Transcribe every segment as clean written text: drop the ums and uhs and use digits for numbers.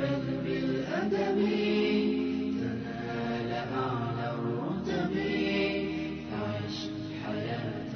بل بالأدب تنال أعلى الرتب. فعش حياة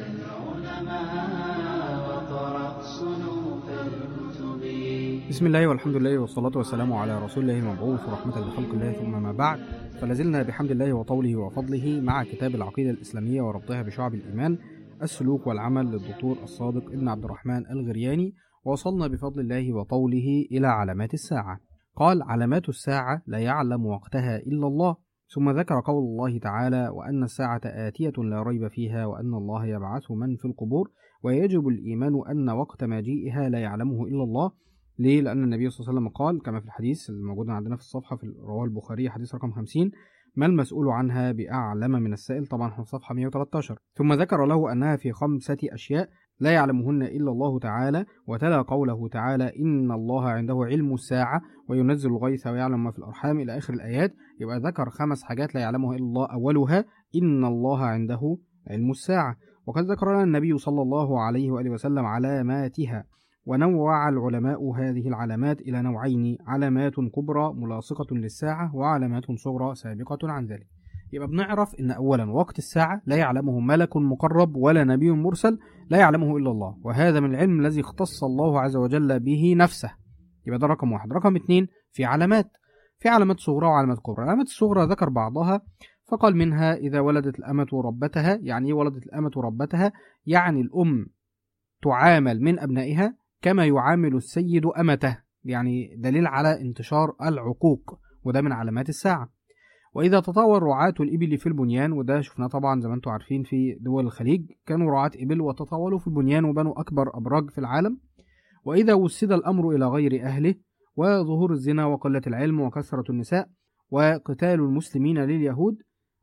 العلماء وقرأ صنوف الكتب. بسم الله والحمد لله والصلاة والسلام على رسول الله المبعوث ورحمة لخلق الله، ثم ما بعد. فلازلنا بحمد الله وطوله وفضله مع كتاب العقيدة الإسلامية وربطها بشعب الإيمان، السلوك والعمل للدكتور الصادق ابن عبد الرحمن الغرياني. ووصلنا بفضل الله وطوله إلى علامات الساعة. قال: علامات الساعة لا يعلم وقتها إلا الله. ثم ذكر قول الله تعالى: وأن الساعة آتية لا ريب فيها وأن الله يبعث من في القبور. ويجب الإيمان أن وقت مجيئها لا يعلمه إلا الله. ليه؟ لأن النبي صلى الله عليه وسلم قال كما في الحديث الموجود عندنا في الصفحة في رواه البخاري حديث رقم 50: ما المسؤول عنها بأعلم من السائل. طبعا احنا في صفحة 113. ثم ذكر له أنها في 5 أشياء لا يعلمهن إلا الله تعالى، وتلا قوله تعالى: إن الله عنده علم الساعة وينزل الغيث ويعلم ما في الأرحام إلى آخر الآيات. يبقى ذكر 5 حاجات لا يعلمها إلا الله، أولها إن الله عنده علم الساعة. وقد ذكر لنا النبي صلى الله عليه وآله وسلم علاماتها، ونوع العلماء هذه العلامات إلى نوعين: علامات كبرى ملاصقة للساعة، وعلامات صغرى سابقة عن ذلك. يبقى بنعرف إن أولا وقت الساعة لا يعلمه ملك مقرب ولا نبي مرسل، لا يعلمه إلا الله، وهذا من العلم الذي اختص الله عز وجل به نفسه. يبقى ده رقم 1. رقم 2: في علامات صغرى وعلامات كبرى. العلامات الصغرى ذكر بعضها فقال: منها إذا ولدت الأمة ربتها. يعني ولدت الأمة ربتها؟ يعني الأم تعامل من أبنائها كما يعامل السيد أمته، يعني دليل على انتشار العقوق، وده من علامات الساعة. وإذا تطور رعاة الإبل في البنيان، وده شفناه طبعا زي ما انتم عارفين في دول الخليج، كانوا رعاة إبل وتطوروا في البنيان وبنوا أكبر أبراج في العالم. وإذا وسد الأمر إلى غير أهله، وظهور الزنا وقلة العلم وكثرة النساء، وقتال المسلمين لليهود،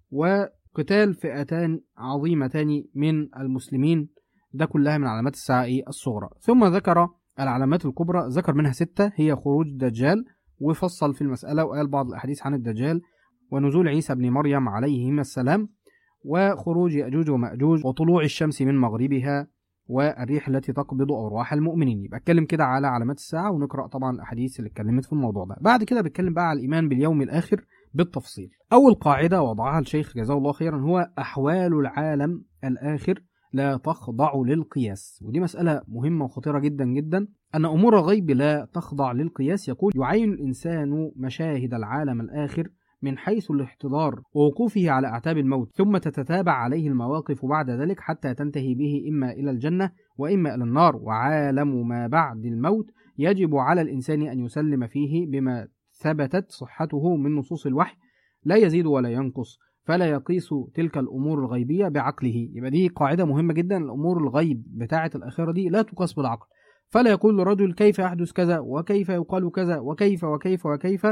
وقتال فئتان عظيمتان من المسلمين، ده كلها من علامات الساعة الصغرى. ثم ذكر العلامات الكبرى، ذكر منها 6: هي خروج الدجال، وفصل في المسألة وقال بعض الأحاديث عن الدجال، ونزول عيسى بن مريم عليهما السلام، وخروج يأجوج ومأجوج، وطلوع الشمس من مغربها، والريح التي تقبض أرواح المؤمنين. يبقى اتكلم كده على علامات الساعة، ونقرأ طبعا الأحاديث اللي اتكلمت في الموضوع ده. بعد كده بيتكلم بقى على الإيمان باليوم الآخر بالتفصيل. أول قاعدة وضعها الشيخ جزاه الله خيرا هو: أحوال العالم الآخر لا تخضع للقياس. ودي مسألة مهمة وخطيرة جدا جدا، أن أمور الغيب لا تخضع للقياس. يقول: يعين الإنسان مشاهد العالم الآخر من حيث الاحتضار ووقوفه على أعتاب الموت، ثم تتتابع عليه المواقف بعد ذلك حتى تنتهي به إما إلى الجنة وإما إلى النار. وعالم ما بعد الموت يجب على الإنسان أن يسلم فيه بما ثبتت صحته من نصوص الوحي، لا يزيد ولا ينقص، فلا يقيس تلك الأمور الغيبية بعقله. يبقى دي قاعدة مهمة جدا، الأمور الغيب بتاعة الآخرة دي لا تقاس بالعقل. فلا يقول لرجل كيف يحدث كذا، وكيف يقال كذا، وكيف وكيف وكيف،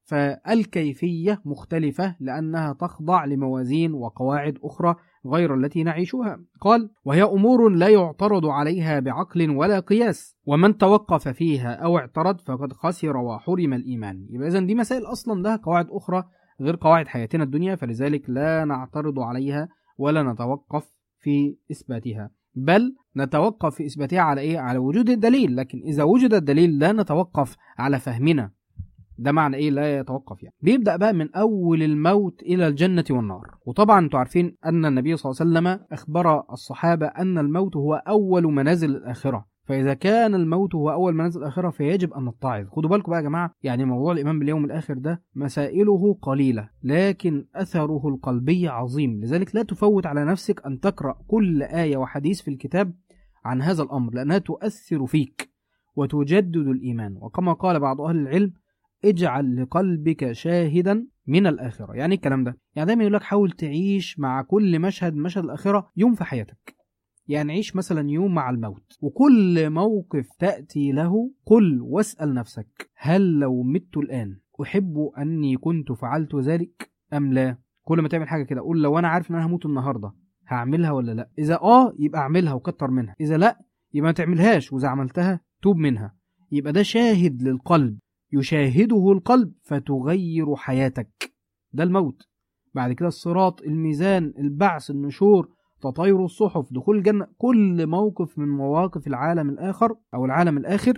فالكيفية مختلفة لأنها تخضع لموازين وقواعد أخرى غير التي نعيشها. قال: وهي أمور لا يعترض عليها بعقل ولا قياس، ومن توقف فيها أو اعترض فقد خسر وحرم الإيمان. يبقى إذن دي مسائل أصلا لها قواعد أخرى غير قواعد حياتنا الدنيا، فلذلك لا نعترض عليها ولا نتوقف في إثباتها، بل نتوقف في إثباتها على على وجود الدليل. لكن إذا وجد الدليل لا نتوقف على فهمنا. ده معنى لا يتوقف بيبدأ بقى من أول الموت إلى الجنة والنار. وطبعا انتوا عارفين أن النبي صلى الله عليه وسلم أخبر الصحابة أن الموت هو أول منازل الآخرة، فإذا كان الموت هو أول منازل الآخرة فيجب أن نتعظ. خدوا بالكم بقى يا جماعة، موضوع الإيمان باليوم الآخر ده مسائله قليلة لكن أثره القلبي عظيم، لذلك لا تفوت على نفسك أن تقرأ كل آية وحديث في الكتاب عن هذا الأمر، لأنها تؤثر فيك وتجدد الإيمان. وكما قال بعض أهل العلم: اجعل لقلبك شاهدا من الآخرة. الكلام ده دايما يقول لك حاول تعيش مع كل مشهد الآخرة يوم في حياتك. عيش مثلا يوم مع الموت، وكل موقف تأتي له قل واسأل نفسك: هل لو مت الآن أحب أني كنت فعلت ذلك أم لا؟ كل ما تعمل حاجة كده قول: لو أنا عارف أن أنا هموت النهاردة هعملها ولا لا؟ إذا يبقى أعملها وكتر منها، إذا لا يبقى ما تعملهاش، وإذا عملتها توب منها. يبقى ده شاهد للقلب يشاهده القلب فتغير حياتك. ده الموت. بعد كده الصراط، الميزان، البعث، النشور، تطاير الصحف، دخول الجنة، كل موقف من مواقف العالم الآخر أو العالم الآخر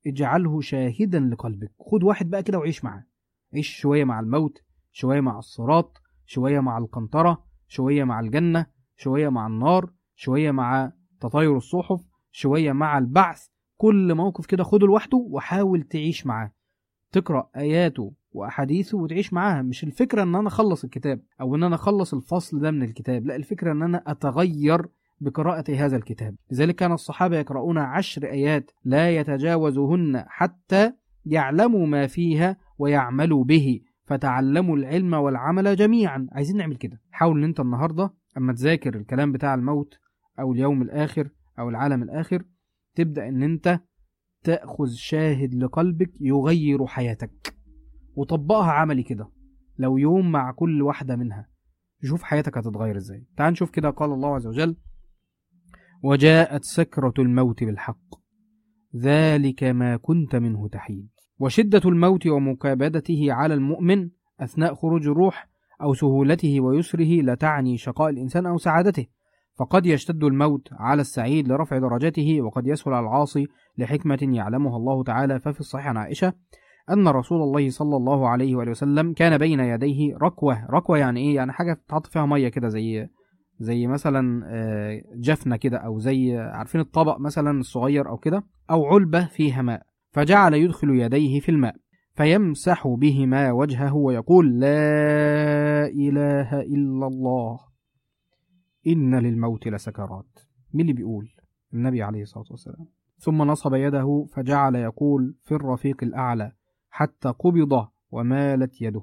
اجعله شاهدا لقلبك. خد واحد بقى كده وعيش معاه، عيش شوية مع الموت، شوية مع الصراط، شوية مع القنطرة، شوية مع الجنة، شوية مع النار، شوية مع تطاير الصحف، شوية مع البعث. كل موقف كده خده لوحده وحاول تعيش معاه، تقرأ آياته وأحاديثه وتعيش معاها. مش الفكرة أن أنا أخلص الكتاب أو أن أنا أخلص الفصل ده من الكتاب، لا، الفكرة أن أنا أتغير بقراءة هذا الكتاب. لذلك كان الصحابة يقرؤون 10 آيات لا يتجاوزهن حتى يعلموا ما فيها ويعملوا به، فتعلموا العلم والعمل جميعا. عايزين نعمل كده. حاول أن أنت النهاردة أما تذاكر الكلام بتاع الموت أو اليوم الآخر أو العالم الآخر، تبدأ أن أنت تأخذ شاهد لقلبك يغير حياتك وطبقها عملي كده. لو يوم مع كل واحدة منها، شوف حياتك هتتغير ازاي. تعال نشوف كده. قال الله عز وجل: وجاءت سكرة الموت بالحق ذلك ما كنت منه تحيد. وشدة الموت ومكابدته على المؤمن أثناء خروج الروح أو سهولته ويسره لا تعني شقاء الإنسان أو سعادته، فقد يشتد الموت على السعيد لرفع درجته، وقد يسهل على العاصي لحكمة يعلمها الله تعالى. ففي الصحيح عن عائشة أن رسول الله صلى الله عليه وآله وسلم كان بين يديه ركوة يعني إيه؟ يعني حاجة تحط فيها مية كده، زي مثلا جفنة كده، أو زي عارفين الطبق مثلا الصغير أو كده، أو علبة فيها ماء، فجعل يدخل يديه في الماء فيمسح بهما وجهه ويقول: لا إله إلا الله إن للموت لسكرات. مين اللي بيقول؟ النبي عليه الصلاة والسلام. ثم نصب يده فجعل يقول في الرفيق الأعلى حتى قبض ومالت يده.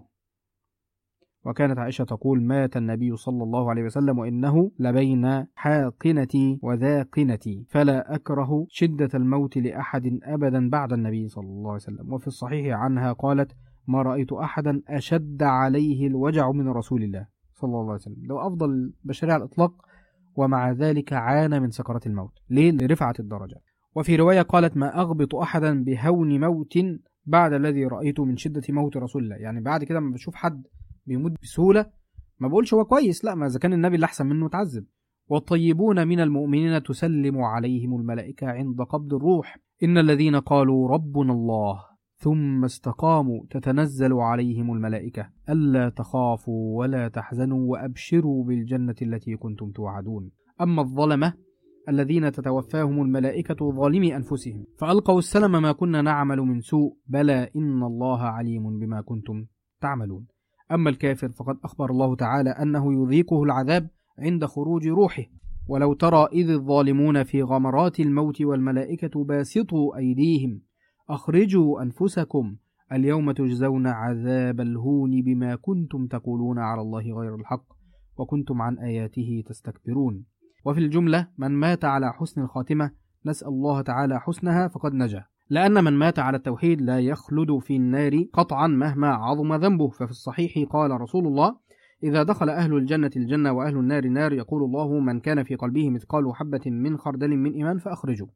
وكانت عائشة تقول: مات النبي صلى الله عليه وسلم وإنه لبين حاقنتي وذاقنتي، فلا أكره شدة الموت لأحد أبدا بعد النبي صلى الله عليه وسلم. وفي الصحيح عنها قالت: ما رأيت أحدا أشد عليه الوجع من رسول الله صلى الله عليه وسلم. لو أفضل البشرية على الإطلاق، ومع ذلك عانى من سكرات الموت. ليه؟ لرفعة الدرجة. وفي رواية قالت: ما أغبط أحدا بهون موت بعد الذي رأيته من شدة موت رسول الله. يعني بعد كده ما بشوف حد بيموت بسهولة ما بقولش هو كويس، لا، ما إذا كان النبي اللي أحسن منه تعذب. والطيبون من المؤمنين تسلم عليهم الملائكة عند قبض الروح، إن الذين قالوا ربنا الله ثم استقاموا تتنزل عليهم الملائكة ألا تخافوا ولا تحزنوا وأبشروا بالجنة التي كنتم توعدون. أما الظلمة الذين تتوفاهم الملائكة ظالمي أنفسهم فألقوا السلم ما كنا نعمل من سوء بلى إن الله عليم بما كنتم تعملون. أما الكافر فقد أخبر الله تعالى أنه يذيقه العذاب عند خروج روحه. ولو ترى إذ الظالمون في غمرات الموت والملائكة باسطوا أيديهم أخرجوا أنفسكم اليوم تجزون عذاب الهون بما كنتم تقولون على الله غير الحق وكنتم عن آياته تستكبرون. وفي الجملة من مات على حسن الخاتمة نسأل الله تعالى حسنها فقد نجا، لأن من مات على التوحيد لا يخلد في النار قطعا مهما عظم ذنبه. ففي الصحيح قال رسول الله: إذا دخل أهل الجنة الجنة وأهل النار نار يقول الله: من كان في قلبه مثقال حبة من خردل من إيمان فأخرجه.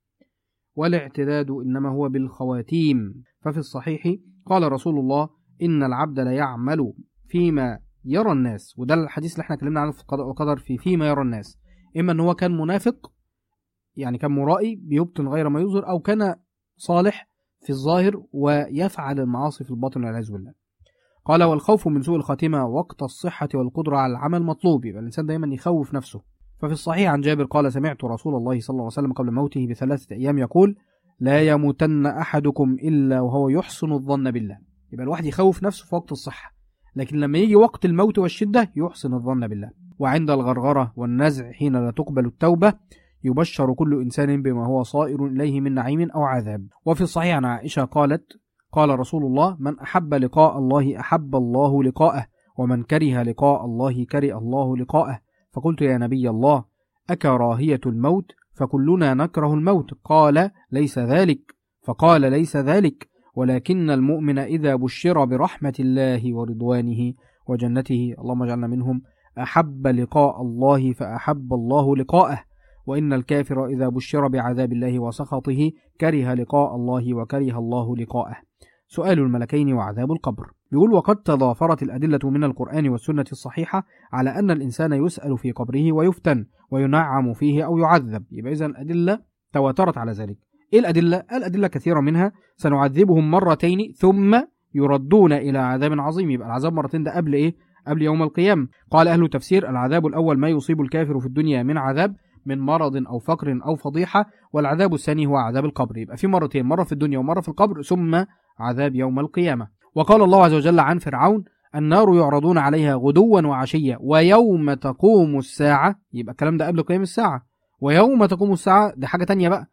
والاعتداد إنما هو بالخواتيم. ففي الصحيح قال رسول الله: إن العبد لا يعمل فيما يرى الناس. وده الحديث اللي احنا اتكلمنا عنه في قضاء وقدر، في فيما يرى الناس، إما أن هو كان منافق يعني كان مرائي بيبطن غير ما يظهر، أو كان صالح في الظاهر ويفعل المعاصي في الباطن والعياذ بالله. قال: والخوف من سوء الخاتمة وقت الصحة والقدرة على العمل مطلوب. يبقى الإنسان دايما يخوف نفسه. ففي الصحيح عن جابر قال: سمعت رسول الله صلى الله عليه وسلم قبل موته ب3 أيام يقول: لا يموتن أحدكم إلا وهو يحسن الظن بالله. يبقى الواحد يخوف نفسه في وقت الصحة، لكن لما يجي وقت الموت والشدة يحسن الظن بالله. وعند الغرغرة والنزع حين لا تقبل التوبة يبشر كل إنسان بما هو صائر إليه من نعيم أو عذاب. وفي الصحيح عن عائشة قالت: قال رسول الله: من أحب لقاء الله أحب الله لقاءه، ومن كره لقاء الله كره الله لقاءه. فقلت: يا نبي الله، أكراهية الموت؟ فكلنا نكره الموت. قال: ليس ذلك. فقال: ليس ذلك، ولكن المؤمن إذا بشر برحمة الله ورضوانه وجنته، اللهم اجعلنا منهم، أحب لقاء الله فأحب الله لقاءه. وإن الكافر إذا بشر بعذاب الله وسخطه كره لقاء الله وكره الله لقاءه. سؤال الملكين وعذاب القبر. بيقول: وقد تضافرت الأدلة من القرآن والسنة الصحيحة على أن الإنسان يسأل في قبره ويفتن وينعم فيه أو يعذب. يبقى إذن الأدلة تواترت على ذلك. إيه الأدلة؟ الأدلة كثيرة، منها سنعذبهم مرتين ثم يردون إلى عذاب عظيم. يبقى العذاب مرتين ده قبل إيه؟ قبل يوم القيامة. قال أهل التفسير: العذاب الأول ما يصيب الكافر في الدنيا من عذاب من مرض أو فقر أو فضيحة، والعذاب الثاني هو عذاب القبر. يبقى في مرتين، مرة في الدنيا ومرة في القبر، ثم عذاب يوم القيامة. وقال الله عز وجل عن فرعون: النار يعرضون عليها غدوا وعشيا ويوم تقوم الساعة. يبقى الكلام ده قبل قيام الساعة. ويوم تقوم الساعة دي حاجة تانية بقى،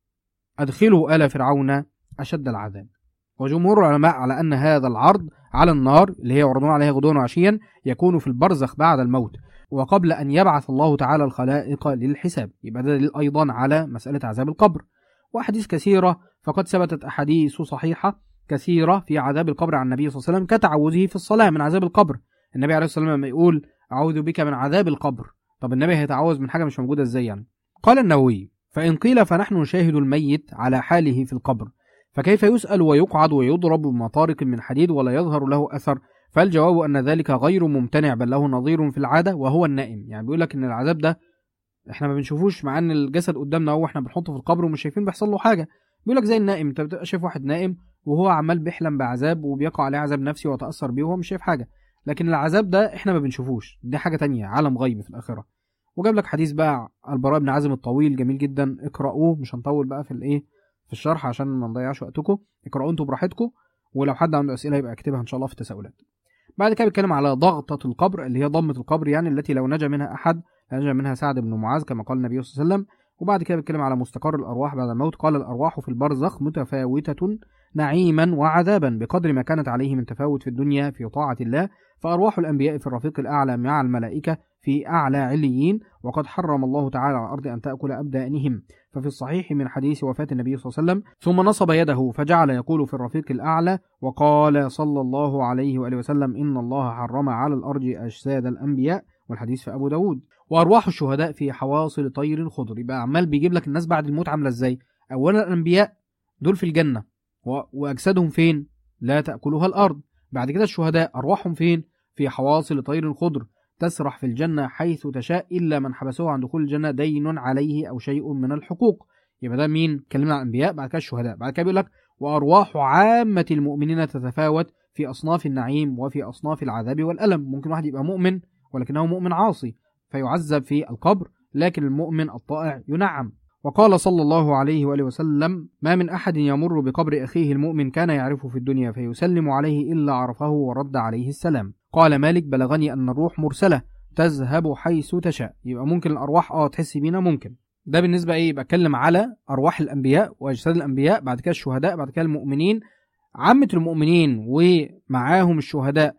أدخلوا آل فرعون أشد العذاب. وجمهور العلماء على أن هذا العرض على النار اللي هي يعرضون عليها غدوا وعشيا يكون في البرزخ بعد الموت، وقبل أن يبعث الله تعالى الخلائق للحساب. يبقى ده دليل أيضا على مسألة عذاب القبر. وأحاديث كثيرة، فقد ثبتت أحاديث صحيحة كثيرة في عذاب القبر عن النبي صلى الله عليه وسلم كتعوذه في الصلاة من عذاب القبر. النبي عليه الصلاة والسلام لما يقول أعوذ بك من عذاب القبر، طب النبي هيتعوذ من حاجة مش موجودة إزاي يعني؟ قال النووي: فإن قيل فنحن نشاهد الميت على حاله في القبر، فكيف يسأل ويقعد ويضرب بمطارق من حديد ولا يظهر له أثر؟ فالجواب أن ذلك غير ممتنع، بل له نظير في العادة وهو النائم. يعني بيقول لك إن العذاب ده إحنا ما بنشوفوش، مع إن الجسد قدامنا هو إحنا بنحطه في القبر ومش شايفين بيحصل له حاجة. بيقول لك زي النائم، أنت بتبقى شايف واحد نائم وهو عمال بيحلم بعذاب وبيقع عليه عذاب نفسي وتأثر بيه وهو مش شايف حاجة، لكن العذاب ده إحنا ما بنشوفوش، دي حاجة تانية، عالم غيب في الآخرة. وجاب لك حديث بقى البراء بن عازم الطويل جميل جدا، اقرأوه، مش هنطول بقى في الإيه في الشرح عشان ما نضيعش وقتكم، اقرأوا انتوا براحتكم، ولو حد عنده أسئلة يبقى اكتبها إن شاء الله في التساؤلات. بعد كده بيتكلم على ضغطة القبر اللي هي ضمة القبر، يعني التي لو نجا منها أحد نجا منها سعد بن معاذ كما قال النبي صلى الله عليه وسلم. وبعد كده بيتكلم على مستقر الأرواح بعد الموت. قال: الأرواح في البرزخ متفاوتة نعيما وعذابا بقدر ما كانت عليه من تفاوت في الدنيا في طاعة الله، فأرواح الأنبياء في الرفيق الأعلى مع الملائكة في أعلى عليين، وقد حرم الله تعالى على الأرض أن تأكل أبدانهم. ففي الصحيح من حديث وفاة النبي صلى الله عليه وسلم: ثم نصب يده فجعل يقول في الرفيق الأعلى، وقال صلى الله عليه وآله وسلم: إن الله حرم على الأرض أجساد الأنبياء. والحديث في أبو داود. وأرواح الشهداء في حواصل طير خضر. يبقى عمال بيجيب لك الناس بعد الموت عاملة إزاي. أولا الأنبياء دول في الجنة وأجسادهم فين؟ لا تأكلها الأرض. بعد كده الشهداء أرواحهم فين؟ في حواصل طير خضر تسرح في الجنة حيث تشاء إلا من حبسوه عن دخول الجنة دين عليه أو شيء من الحقوق. يبقى ده مين؟ كلمنا عن الأنبياء. بعد كده الشهداء. بعد كده بيقول لك: وأرواح عامة المؤمنين تتفاوت في أصناف النعيم وفي أصناف العذاب والألم. ممكن واحد يبقى مؤمن ولكنه مؤمن عاصي فيعذب في القبر، لكن المؤمن الطائع ينعم. وقال صلى الله عليه وآله وسلم: ما من أحد يمر بقبر أخيه المؤمن كان يعرفه في الدنيا فيسلم عليه إلا عرفه ورد عليه السلام. قال مالك: بلغني أن الروح مرسلة تذهب حيث تشاء. يبقى ممكن الأرواح تحس بينا، ممكن. ده بالنسبة يبقى اتكلم على أرواح الأنبياء وأجساد الأنبياء، بعد كده الشهداء، بعد كده المؤمنين، عامة المؤمنين ومعاهم الشهداء،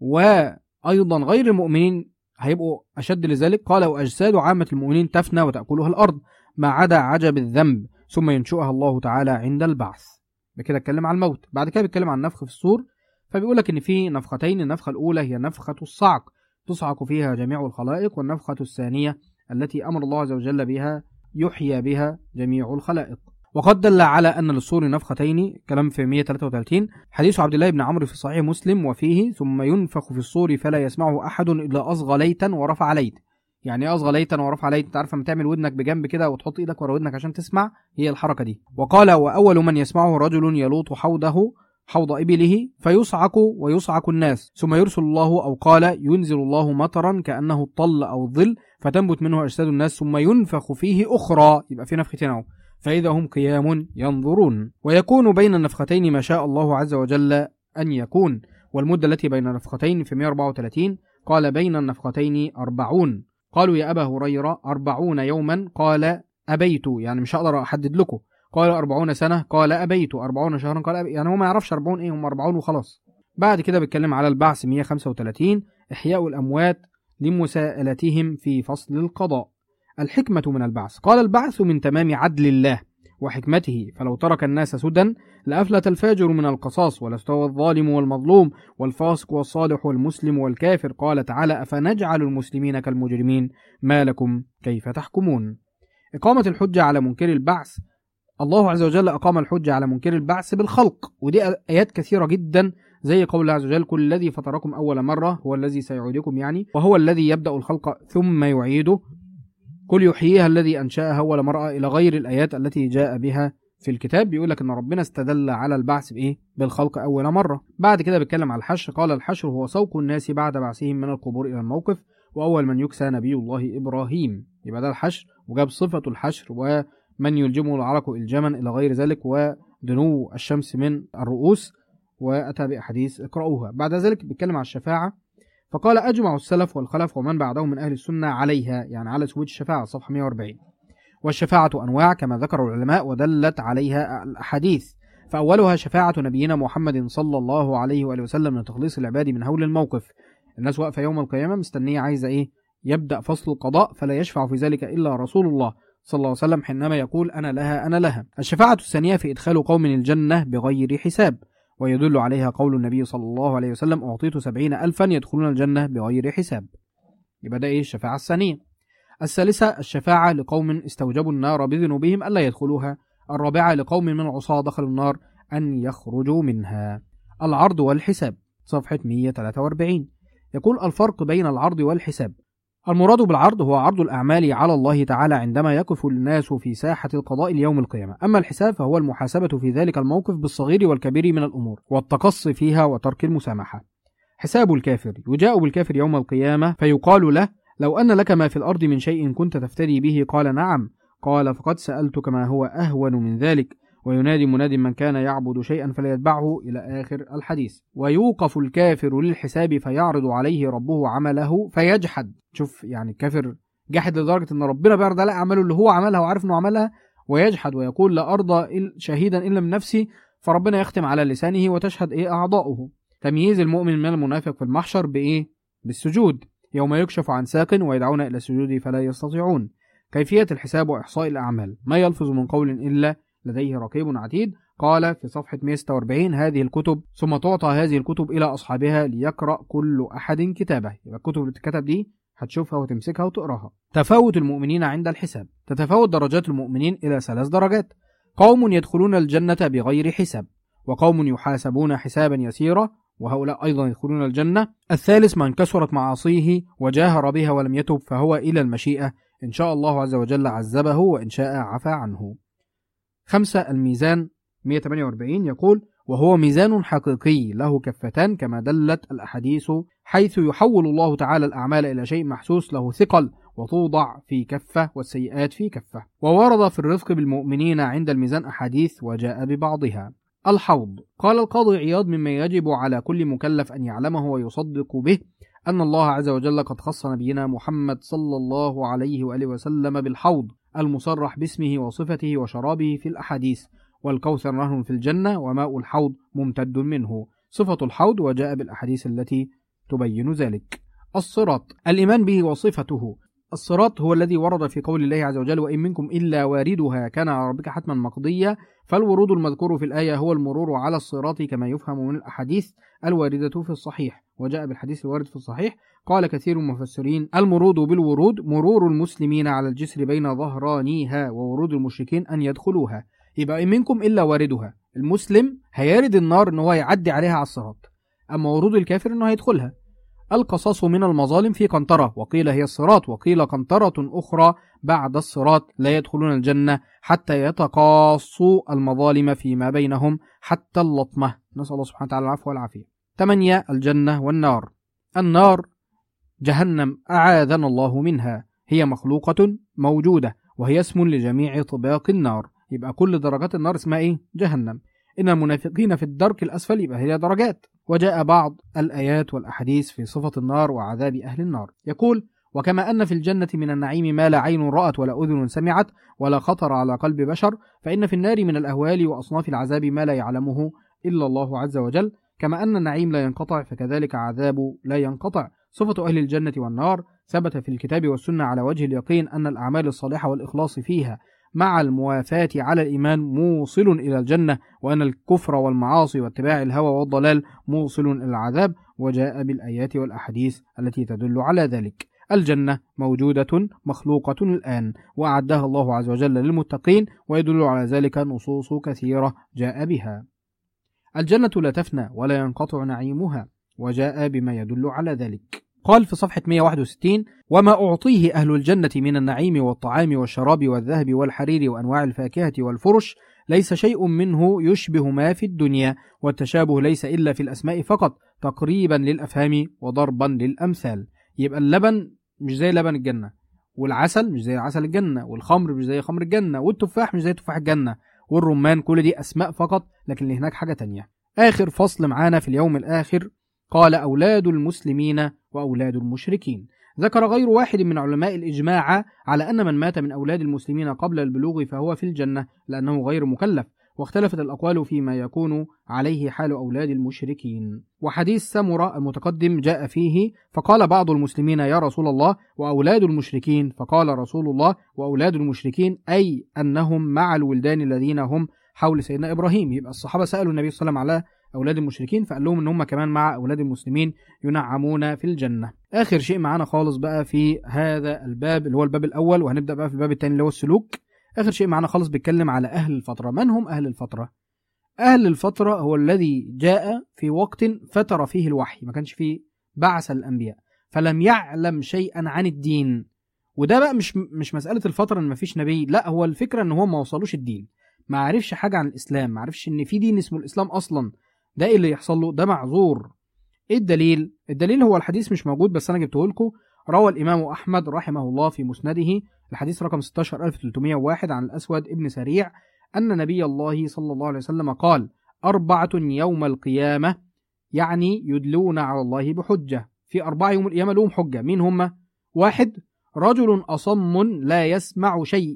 وأيضا غير المؤمنين هيبقوا أشد لذلك. قال: وأجساد عامة المؤمنين تفنى وتأكلها الأرض ما عدا عجب الذنب ثم ينشؤها الله تعالى عند البعث. بكده اتكلم عن الموت. بعد كده بيتكلم عن النفخ في الصور، فبيقول لك إن في نفختين. النفخة الأولى هي نفخة الصعق تصعق فيها جميع الخلائق، والنفخة الثانية التي أمر الله عز وجل بها يحيى بها جميع الخلائق. وقد دل على أن للصور نفختين، كلام في 133، حديث عبد الله بن عمرو في صحيح مسلم وفيه: ثم ينفخ في الصور فلا يسمعه أحد إلا أصغى ليتا ورفع ليت. يعني ايه أصغى ليتا ورفع ليت؟ انت عارف لما تعمل ودنك بجنب كده وتحط ايدك ورا ودنك عشان تسمع، هي الحركة دي. وقال: وأول من يسمعه رجل يلوط حوض إبله فيصعق ويصعق الناس، ثم يرسل الله، أو قال ينزل الله مطرا كأنه الطل أو الظل فتنبت منه أجساد الناس، ثم ينفخ فيه أخرى. يبقى في نفختين اهو، فإذا هم قيام ينظرون. ويكون بين النفختين ما شاء الله عز وجل أن يكون. والمدة التي بين النفختين في 134. قال: بين النفختين 40. قالوا: يا أبا هريرة 40 يوما؟ قال: أبيت، يعني مش هقدر أحدد لكم. قال: 40 سنة؟ قال: أبيت. 40 شهرا؟ قال: يعني هو ما يعرفش 40 إيه، هم 40 وخلاص. بعد كده بيتكلم على البعث 135. إحياء الأموات لمساءلتهم في فصل القضاء. الحكمة من البعث. قال: البعث من تمام عدل الله وحكمته، فلو ترك الناس سدى لأفلت الفاجر من القصاص ولاستوى الظالم والمظلوم والفاسق والصالح والمسلم والكافر. قال تعالى: أفنجعل المسلمين كالمجرمين ما لكم كيف تحكمون. إقامة الحجة على منكر البعث. الله عز وجل أقام الحجة على منكر البعث بالخلق، ودي آيات كثيرة جدا، زي قول الله عز وجل: كل الذي فطركم أول مرة هو الذي سيعيدكم، يعني وهو الذي يبدأ الخلق ثم يعيده، قل يحييها الذي أنشأها أول مرة، إلى غير الآيات التي جاء بها في الكتاب بيقول لك ان ربنا استدل على البعث بايه؟ بالخلق اول مرة. بعد كده بيتكلم على الحشر، قال الحشر هو سوق الناس بعد بعثهم من القبور الى الموقف، واول من يكسى نبي الله ابراهيم. يبقى ده الحشر، وجاب صفة الحشر ومن يلجمه العرق الجما الى غير ذلك، ودنو الشمس من الرؤوس، واتى باحاديث اقرأوها. بعد ذلك بيتكلم على الشفاعة، فقال أجمع السلف والخلف ومن بعدهم من أهل السنة عليها، يعني على ثبوت الشفاعة، صفحة 140. والشفاعة أنواع كما ذكر العلماء ودلت عليها الأحاديث، فأولها شفاعة نبينا محمد صلى الله عليه وآله وسلم لتخليص العباد من هول الموقف. الناس واقفة يوم القيامة مستنية عايزة إيه؟ يبدأ فصل القضاء، فلا يشفع في ذلك إلا رسول الله صلى الله عليه وسلم حينما يقول أنا لها أنا لها. الشفاعة الثانية في إدخال قوم الجنة بغير حساب، ويدل عليها قول النبي صلى الله عليه وسلم أعطيت 70,000 يدخلون الجنة بغير حساب. يبقى ده إيه؟ الشفاعة الثانية. الثالثة الشفاعة لقوم استوجبوا النار بذنوبهم ألا يدخلوها. الرابعة لقوم من العصاة دخلوا النار أن يخرجوا منها. العرض والحساب، صفحة 143. يقول الفرق بين العرض والحساب. المراد بالعرض هو عرض الأعمال على الله تعالى عندما يقف الناس في ساحة القضاء ليوم القيامة. أما الحساب فهو المحاسبة في ذلك الموقف بالصغير والكبير من الأمور، والتقصي فيها وترك المسامحة. حساب الكافر، يجاء بالكافر يوم القيامة فيقال له لو أن لك ما في الأرض من شيء كنت تفتدي به، قال نعم، قال فقد سألتك ما هو أهون من ذلك، وينادي مناد من كان يعبد شيئا فليتبعه إلى آخر الحديث. ويوقف الكافر للحساب فيعرض عليه ربه عمله فيجحد. شوف يعني الكافر جحد لدرجة أن ربنا بيعرض عليه أعماله اللي هو عملها وعارف أنه عملها، ويجحد ويقول لا أرضى شهيدا إلا من نفسي، فربنا يختم على لسانه وتشهد أعضاؤه. تمييز المؤمن من المنافق في المحشر بالسجود، يوم يكشف عن ساق ويدعون إلى السجود فلا يستطيعون. كيفية الحساب وإحصاء الأعمال، ما يلفظ من قول إلا لديه رقيب عتيد. قال في صفحة 146 هذه الكتب ثم تعطى هذه الكتب إلى أصحابها ليقرأ كل أحد كتابه. يبقى الكتب اللي بتتكتب دي هتشوفها وتمسكها وتقراها. تفاوت المؤمنين عند الحساب، تتفاوت درجات المؤمنين إلى 3 درجات. قوم يدخلون الجنة بغير حساب، وقوم يحاسبون حسابا يسيرا وهؤلاء أيضا يدخلون الجنة. الثالث من كسرت معاصيه وجاهر بها ولم يتب فهو إلى المشيئة، إن شاء الله عز وجل عذبه وإن شاء عفى عنه. 5 الميزان، 148 يقول وهو ميزان حقيقي له كفتان كما دلت الأحاديث، حيث يحول الله تعالى الأعمال إلى شيء محسوس له ثقل وتوضع في كفة والسيئات في كفة. وورد في الرفق بالمؤمنين عند الميزان أحاديث وجاء ببعضها. الحوض، قال القاضي عياض مما يجب على كل مكلف أن يعلمه ويصدق به أن الله عز وجل قد خص نبينا محمد صلى الله عليه وآله وسلم بالحوض المصرح باسمه وصفته وشرابه في الأحاديث، والكوثر نهر في الجنة وماء الحوض ممتد منه، صفة الحوض وجاء بالأحاديث التي تبين ذلك. الصراط، الإيمان به وصفته. الصراط هو الذي ورد في قول الله عز وجل وإن منكم إلا واردها كان على ربك حتما مقضيا، فالورود المذكور في الآية هو المرور على الصراط كما يفهم من الأحاديث الواردة في الصحيح، وجاء بالحديث الوارد في الصحيح. قال كثير من المفسرين المرود بالورود مرور المسلمين على الجسر بين ظهرانيها، وورود المشركين أن يدخلوها. يبقى إن منكم إلا واردها، المسلم هيارد النار إن هو يعدي عليها على الصراط، أما ورود الكافر إنه هيدخلها. القصاص من المظالم في قنطرة، وقيل هي الصراط، وقيل قنطرة أخرى بعد الصراط، لا يدخلون الجنة حتى يتقاصوا المظالم فيما بينهم حتى اللطمة، نسأل الله سبحانه وتعالى العفو والعافية. 8 الجنة والنار. النار جهنم أعاذنا الله منها، هي مخلوقة موجودة وهي اسم لجميع طباق النار، يبقى كل درجات النار اسمها إيه؟ جهنم. إن المنافقين في الدرك الأسفل، يبقى هي درجات. وجاء بعض الآيات والأحاديث في صفة النار وعذاب أهل النار. يقول وكما أن في الجنة من النعيم ما لا عين رأت ولا أذن سمعت ولا خطر على قلب بشر، فإن في النار من الأهوال وأصناف العذاب ما لا يعلمه إلا الله عز وجل. كما أن النعيم لا ينقطع فكذلك عذاب لا ينقطع. صفة أهل الجنة والنار ثبت في الكتاب والسنة على وجه اليقين أن الأعمال الصالحة والإخلاص فيها مع الموافاة على الإيمان موصل إلى الجنة، وأن الكفر والمعاصي واتباع الهوى والضلال موصل إلى العذاب، وجاء بالآيات والأحاديث التي تدل على ذلك. الجنة موجودة مخلوقة الآن، وأعدها الله عز وجل للمتقين، ويدل على ذلك نصوص كثيرة جاء بها. الجنة لا تفنى ولا ينقطع نعيمها، وجاء بما يدل على ذلك. قال في صفحة 161 وما أعطيه أهل الجنة من النعيم والطعام والشراب والذهب والحرير وأنواع الفاكهة والفرش ليس شيء منه يشبه ما في الدنيا، والتشابه ليس إلا في الأسماء فقط، تقريبا للأفهام وضربا للأمثال. يبقى اللبن مش زي لبن الجنة، والعسل مش زي عسل الجنة، والخمر مش زي خمر الجنة، والتفاح مش زي تفاح الجنة، والرمان، كل دي أسماء فقط، لكن اللي هناك حاجة تانية. آخر فصل معانا في اليوم الآخر، قال أولاد المسلمين وأولاد المشركين. ذكر غير واحد من علماء الإجماع على أن من مات من أولاد المسلمين قبل البلوغ فهو في الجنة لأنه غير مكلف، واختلفت الأقوال فيما يكون عليه حال أولاد المشركين. وحديث سمرة المتقدم جاء فيه فقال بعض المسلمين يا رسول الله وأولاد المشركين، فقال رسول الله وأولاد المشركين أي أنهم مع الولدان الذين هم حول سيدنا إبراهيم. يبقى الصحابة سألوا النبي صلى الله عليه وسلم على أولاد المشركين، فقال لهم إن هم كمان مع أولاد المسلمين ينعمون في الجنة. آخر شيء معانا خالص بقى في هذا الباب اللي هو الباب الأول، وهنبدأ بقى في الباب الثاني اللي هو السلوك. آخر شيء معانا خالص بيتكلم على أهل الفترة. من هم أهل الفترة؟ أهل الفترة هو الذي جاء في وقت فتر فيه الوحي، ما كانش فيه بعث الأنبياء، فلم يعلم شيئا عن الدين. وده بقى مش مسألة الفترة إن مفيش نبي، لا، هو الفكرة إن هو ما وصلوش الدين، ما عرفش حاجة عن الإسلام، ما عرفش إن في دين اسمه الإسلام أصلا. ده إيه اللي يحصل له؟ ده معذور. إيه الدليل؟ الدليل هو الحديث مش موجود بس أنا جبته لكم. روى الإمام أحمد رحمه الله في مسنده الحديث رقم 16301 عن الأسود ابن سريع أن نبي الله صلى الله عليه وسلم قال 4 يوم القيامة، يعني يدلون على الله بحجة. في 4 يوم القيامة لهم حجة. مين هم؟ 1 رجل أصم لا يسمع شيء،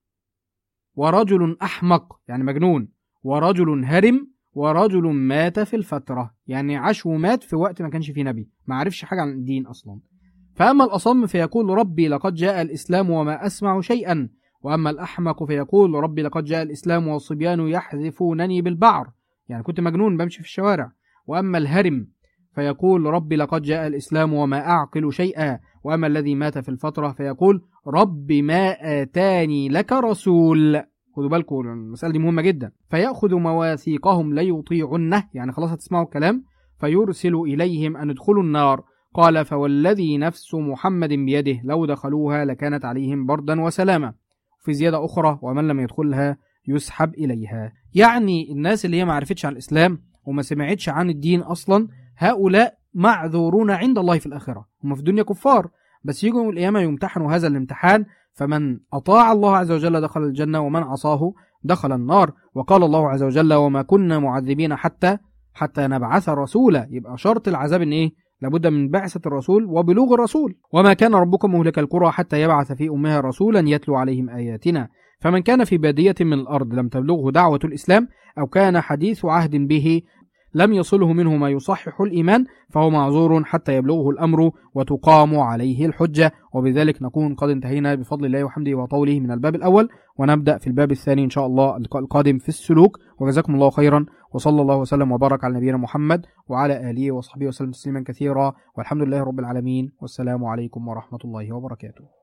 ورجل أحمق يعني مجنون، ورجل هرم، ورجل مات في الفترة يعني عاش ومات في وقت ما كانش فيه نبي، ما عرفش حاجة عن الدين أصلا. فأما الأصم فيقول ربي لقد جاء الإسلام وما أسمع شيئا، وأما الأحمق فيقول ربي لقد جاء الإسلام والصبيان يحذفونني بالبعر، يعني كنت مجنون بمشي في الشوارع. وأما الهرم فيقول ربي لقد جاء الإسلام وما أعقل شيئا. وأما الذي مات في الفترة فيقول ربي ما آتاني لك رسول. خدوا بالكم المسألة دي مهمة جدا. فيأخذ مواثيقهم ليطيعنه، يعني خلاص هتسمعوا الكلام، فيرسل إليهم أن ادخلوا النار. قال فوالذي نفس محمد بيده لو دخلوها لكانت عليهم بردا وسلاما. في زيادة أخرى ومن لم يدخلها يسحب إليها. يعني الناس اللي هي ما عرفتش عن الإسلام وما سمعتش عن الدين أصلا، هؤلاء معذورون عند الله في الآخرة. هم في الدنيا كفار، بس يجوا يوم القيامة يمتحنوا هذا الامتحان، فمن أطاع الله عز وجل دخل الجنة، ومن عصاه دخل النار. وقال الله عز وجل وما كنا معذبين حتى نبعث رسولا. يبقى شرط العذاب إن إيه؟ لابد من بعثة الرسول وبلوغ الرسول. وما كان ربكم مهلك القرى حتى يبعث في أمها رسولا يتلو عليهم آياتنا. فمن كان في بادية من الأرض لم تبلغه دعوة الإسلام، أو كان حديث عهد به لم يصله منه ما يصحح الإيمان، فهو معذور حتى يبلغه الأمر وتقام عليه الحجة. وبذلك نكون قد انتهينا بفضل الله وحمده وطوله من الباب الأول، ونبدأ في الباب الثاني إن شاء الله القادم في السلوك. وجزاكم الله خيرا، وصلى الله وسلم وبارك على نبينا محمد وعلى آله وصحبه وسلم تسليما كثيرا، والحمد لله رب العالمين، والسلام عليكم ورحمة الله وبركاته.